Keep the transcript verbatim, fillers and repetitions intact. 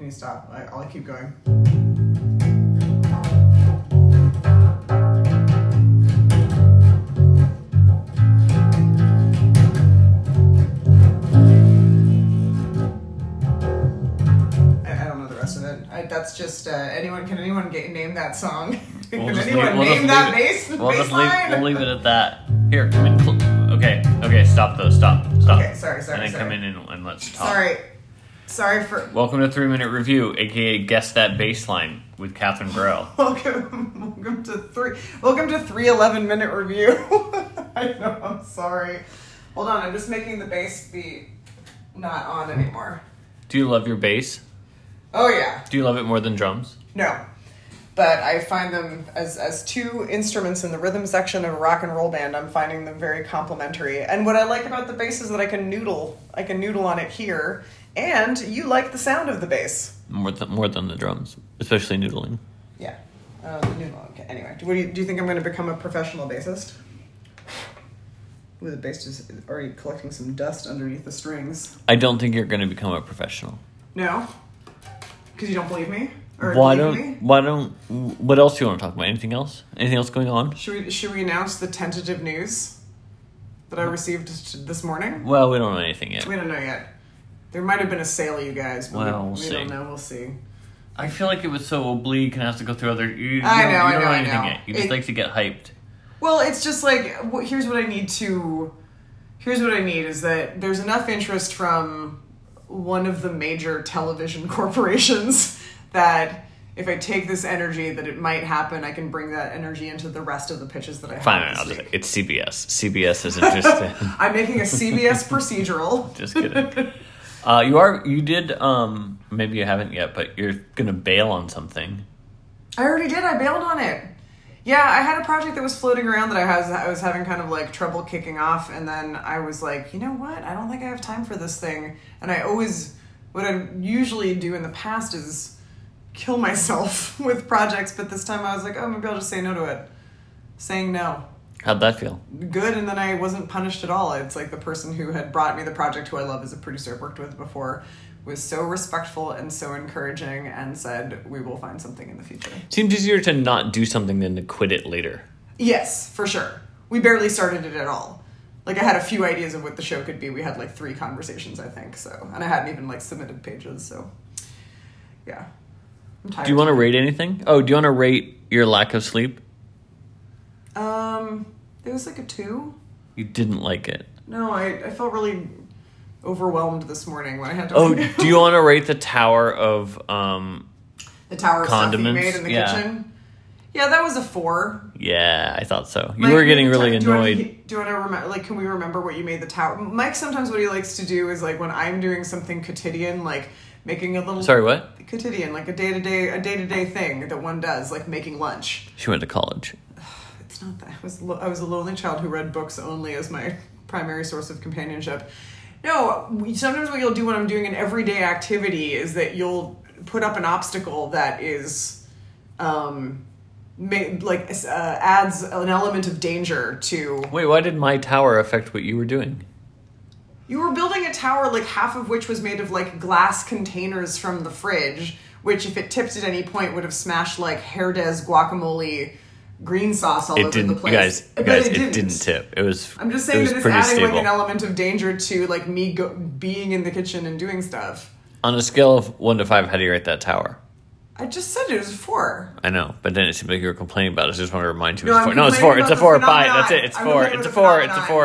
you stop? I, I'll keep going. I, that's just uh, anyone. Can anyone get, name that song? Can We'll anyone leave, we'll name that it, bass? We'll bass just leave, line? we'll leave it at that. Here, come in. Cl- okay, okay, stop though. Stop, stop. Okay, sorry, sorry, And then sorry. come in and, and let's talk. Sorry, sorry for. Welcome to Three Minute Review, aka Guess That Baseline with Catherine Burrell. Welcome, welcome to three. Welcome to three eleven minute review. I know. I'm sorry. Hold on. I'm just making the bass be not on anymore. Do you love your bass? Oh yeah. Do you love it more than drums? No. But I find them as as two instruments in the rhythm section of a rock and roll band. I'm finding them very complementary. And what I like about the bass is that I can noodle. I can noodle on it here, and you like the sound of the bass. More than more than the drums, especially noodling. Yeah, uh, noodle. Okay. Anyway, do, what do you do? You think I'm going to become a professional bassist? Ooh, the bass is already collecting some dust underneath the strings. I don't think you're going to become a professional. No, because you don't believe me. Or Why believe don't? me? Why don't? What else do you want to talk about? Anything else? Anything else going on? Should we should we announce the tentative news that I received this morning? Well, we don't know anything yet. We don't know yet. There might have been a sale, you guys, but Well, we, we'll we see. don't know. We'll see. I feel like it was so oblique and has to go through other. You, you I don't, know, you I don't know, I anything know. yet. You just It- like to get hyped. Well, it's just like, wh- here's what I need to... Here's what I need is that there's enough interest from one of the major television corporations that if I take this energy that it might happen, I can bring that energy into the rest of the pitches that I have Fine, this I'll just, week. it's C B S. C B S isn't just. I'm making a C B S procedural. Just kidding. Uh, you are. You did. Um, maybe you haven't yet, but you're gonna bail on something. I already did. I bailed on it. Yeah, I had a project that was floating around that I was I was having kind of like trouble kicking off, and then I was like, you know what? I don't think I have time for this thing. And I always, what I usually do in the past is kill myself with projects, but this time I was like, oh, maybe I'll just say no to it. Saying no. How'd that feel? Good, and then I wasn't punished at all. It's like the person who had brought me the project, who I love as a producer I've worked with before, was so respectful and so encouraging and said, we will find something in the future. Seems easier to not do something than to quit it later. Yes, for sure. We barely started it at all. Like, I had a few ideas of what the show could be. We had, like, three conversations, I think, so. And I hadn't even, like, submitted pages, so. Yeah. I'm tired. Do you want to rate anything? Oh, do you want to rate your lack of sleep? Um, it was, like, a two. You didn't like it. No, I, I felt really overwhelmed this morning when I had to... Oh, do you want to rate the tower of, um... the tower of stuff that you condiments? made in the Yeah. kitchen? Yeah, that was a four. Yeah, I thought so. You Mike, were getting really do you wanna- annoyed. Do you want to remember? Like, can we remember what you made the tower? Mike sometimes what he likes to do is like when I'm doing something quotidian, like making a little. Sorry, what? Quotidian, like a day to day, a day to day thing that one does, like making lunch. She went to college. It's not that. I was lo- I was a lonely child who read books only as my primary source of companionship. No, we, sometimes what you'll do when I'm doing an everyday activity is that you'll put up an obstacle that is, um, ma- like uh, adds an element of danger to. Wait, why did my tower affect what you were doing? You were building a tower, like half of which was made of like glass containers from the fridge, which if it tipped at any point would have smashed like Herdez guacamole green sauce all It over didn't, the you place. guys, you But guys, it it didn't. didn't tip. It was. I'm just it saying was that it's pretty adding stable. like an element of danger to like me go- being in the kitchen and doing stuff. On a scale of one to five, how do you rate that tower? I just said it was a four. I know, but then it seemed like you were complaining about it. So I just want to remind you. No, it's I'm four. No, it's complaining four. It's about a four. the Bye. That's phenomenon. it. It's I'm four. complaining It's a about the four. It's a phenomenon. four.